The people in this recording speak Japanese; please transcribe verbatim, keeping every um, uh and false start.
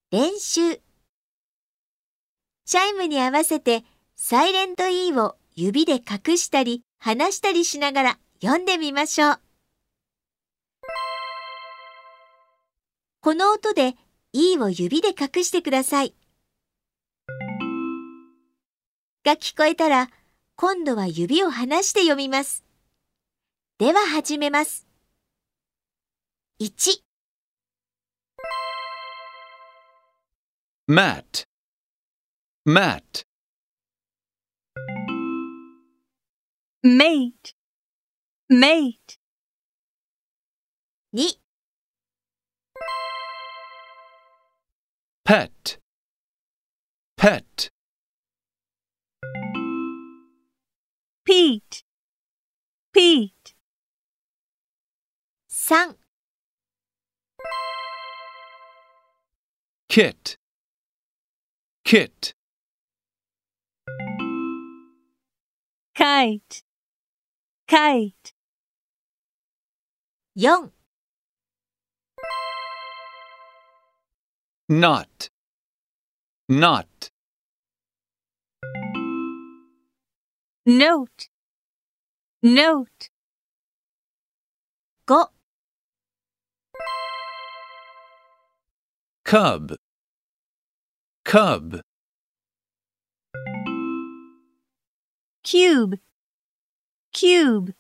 練習。チャイムに合わせてサイレント E を指で隠したり離したりしながら読んでみましょう。この音で E を指で隠してください。が聞こえたら、今度は指を離して読みます。では始めます。いち mat, mat, mate, mate, に pet, pet, Pete, Pete, さん kit, kit, kite, kite, よん knot, knot, note, note, ご cub, cub, cube, cube,